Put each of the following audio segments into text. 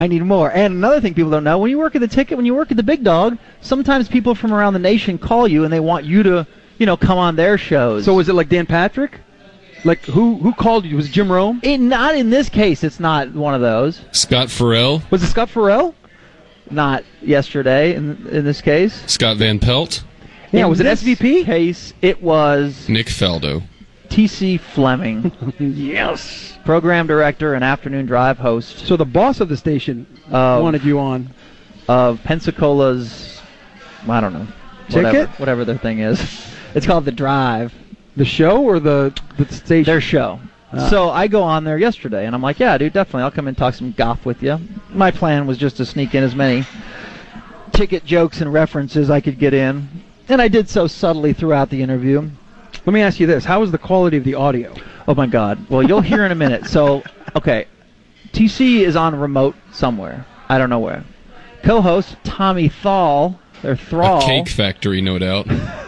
I need more. And another thing people don't know, when you work at the Big Dog, sometimes people from around the nation call you and they want you to, come on their shows. So was it like Dan Patrick? Like, who called you? Was it Jim Rome? Not in this case. It's not one of those. Scott Farrell? Was it Scott Farrell? Not yesterday in this case. Scott Van Pelt? Yeah, was it SVP? In this case, it was Nick Faldo. T.C. Fleming. Yes. Program director and afternoon drive host. So the boss of the station wanted you on. Of Pensacola's, I don't know. Ticket? Whatever their thing is. It's called The Drive. The show or the station? Their show. So I go on there yesterday, and I'm like, yeah, dude, definitely. I'll come and talk some golf with you. My plan was just to sneak in as many ticket jokes and references I could get in. And I did so subtly throughout the interview. Let me ask you this. How was the quality of the audio? Oh, my God. Well, you'll hear in a minute. So, okay. TC is on remote somewhere. I don't know where. Co-host Tommy Thrall, or Thrall. A cake factory, no doubt.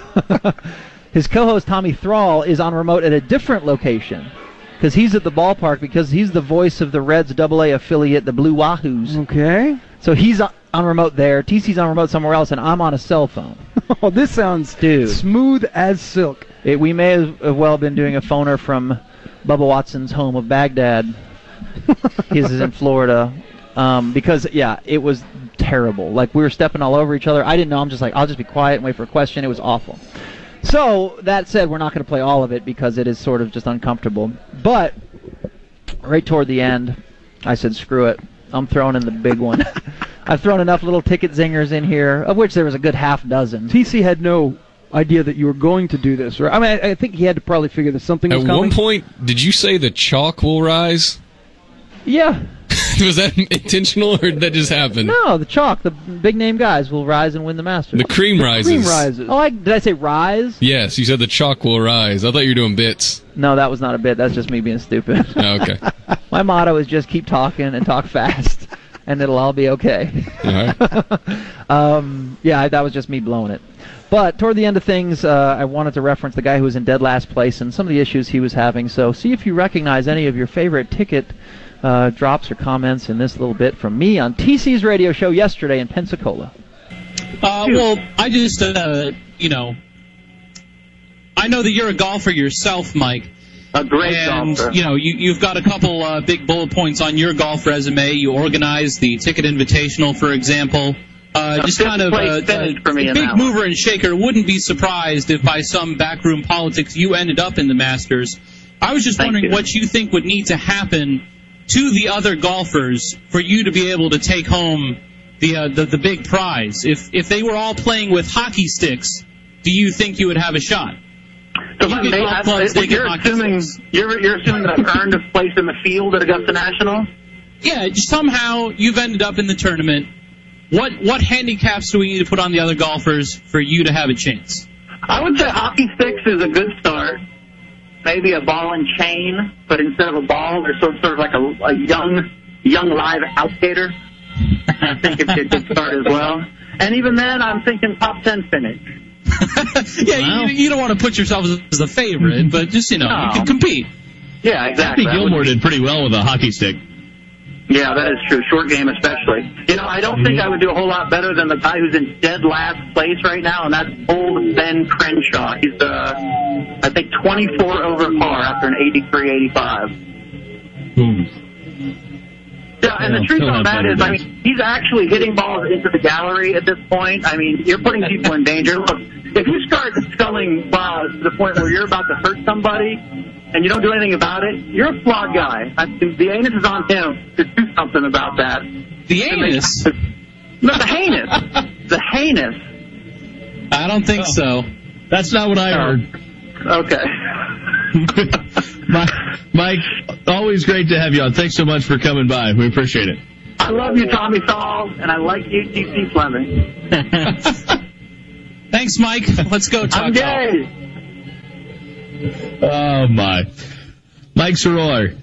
His co-host Tommy Thrall is on remote at a different location because he's at the ballpark because he's the voice of the Reds AA affiliate, the Blue Wahoos. Okay. So he's on remote there. TC's on remote somewhere else, and I'm on a cell phone. Oh, this sounds smooth as silk. We may have well been doing a phoner from Bubba Watson's home of Baghdad. His is in Florida. Because, yeah, it was terrible. Like, we were stepping all over each other. I didn't know. I'm just like, I'll just be quiet and wait for a question. It was awful. So, that said, we're not going to play all of it because it is sort of just uncomfortable. But, right toward the end, I said, screw it. I'm throwing in the big one. I've thrown enough little ticket zingers in here, of which there was a good half dozen. TC had no idea that you were going to do this, right? I mean, I think he had to probably figure that something was coming. At one point, did you say the chalk will rise? Yeah. Was that intentional, or did that just happen? No, the chalk, the big-name guys will rise and win the Masters. The cream rises. Cream rises. Oh, did I say rise? Yes, you said the chalk will rise. I thought you were doing bits. No, that was not a bit. That's just me being stupid. Oh, okay. My motto is just keep talking and talk fast, and it'll all be okay. All right. Yeah, that was just me blowing it. But toward the end of things, I wanted to reference the guy who was in dead last place and some of the issues he was having. So see if you recognize any of your favorite ticket drops or comments in this little bit from me on TC's radio show yesterday in Pensacola. Well, I just, I know that you're a golfer yourself, Mike. A great golfer. And, you've got a couple big bullet points on your golf resume. You organized the Ticket Invitational, for example. Just kind of a big mover and shaker. Wouldn't be surprised if by some backroom politics you ended up in the Masters. I was just wondering what you think would need to happen to the other golfers for you to be able to take home the big prize. If they were all playing with hockey sticks, do you think you would have a shot? So you're assuming that I've earned a place in the field at Augusta National? Yeah, somehow you've ended up in the tournament. What handicaps do we need to put on the other golfers for you to have a chance? I would say hockey sticks is a good start. Maybe a ball and chain, but instead of a ball, there's sort of like a young live alligator. I think it's a good start as well. And even then, I'm thinking top 10 finish. Yeah, you don't want to put yourself as a favorite, but just, you can compete. Yeah, exactly. I think Gilmore did pretty well with a hockey stick. Yeah, that is true. Short game especially. I don't think I would do a whole lot better than the guy who's in dead last place right now, and that's old Ben Crenshaw. He's, I think, 24 over par after an 83-85. Yeah, and the truth of that is, he's actually hitting balls into the gallery at this point. You're putting people in danger. Look, if you start sculling balls to the point where you're about to hurt somebody, and you don't do anything about it, you're a flawed guy. The anus is on him to do something about that. The anus? No, the heinous. The heinous. I don't think so. That's not what I heard. Okay. Mike, always great to have you on. Thanks so much for coming by. We appreciate it. I love you, Tommy Saul, and I like you, T.C. Fleming. Thanks, Mike. Let's go talk. I'm gay. Oh, my. Mike Soroy.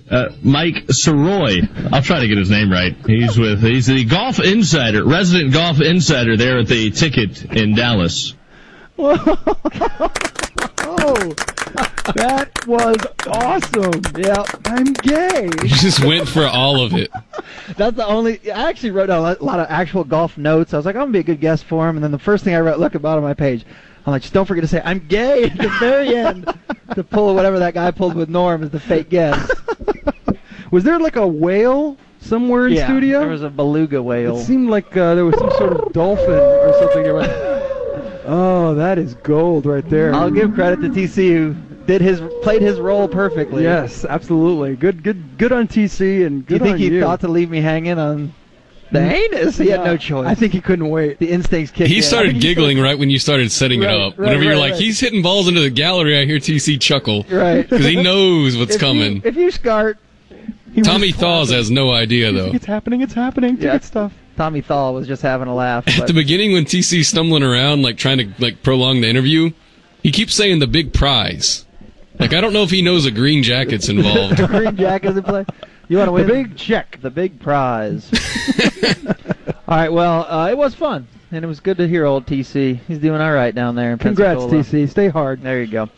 I'll try to get his name right. He's the golf insider, resident golf insider there at the Ticket in Dallas. Oh. That was awesome. Yeah. I'm gay. You just went for all of it. That's the only. I actually wrote down a lot of actual golf notes. I was like, I'm gonna be a good guest for him. And then the first thing I wrote, look at the bottom of my page. I'm like, just don't forget to say I'm gay at the very end to pull whatever that guy pulled with Norm as the fake guest. Was there like a whale somewhere in studio? There was a beluga whale. It seemed like there was some sort of dolphin or something. Oh, that is gold right there. I'll give credit to TC who played his role perfectly. Yes, absolutely. Good on TC and good on you. Do you think he thought to leave me hanging on the anus? He had no choice. I think he couldn't wait. The instincts kicked in. He started giggling right when you started setting it up. Whenever you're like, he's hitting balls into the gallery, I hear TC chuckle. Right. Because he knows what's coming. If you SCART... Tommy Thaws has no idea, though. It's happening. Ticket stuff. Tommy Thaw was just having a laugh. At the beginning, when TC's stumbling around, like trying to like prolong the interview, he keeps saying the big prize. Like, I don't know if he knows a green jacket's involved. The green jacket's in play. You want to win? The big check. The big prize. All right, well, it was fun, and it was good to hear old TC. He's doing all right down there in Congrats, Pensacola. TC. Stay hard. There you go.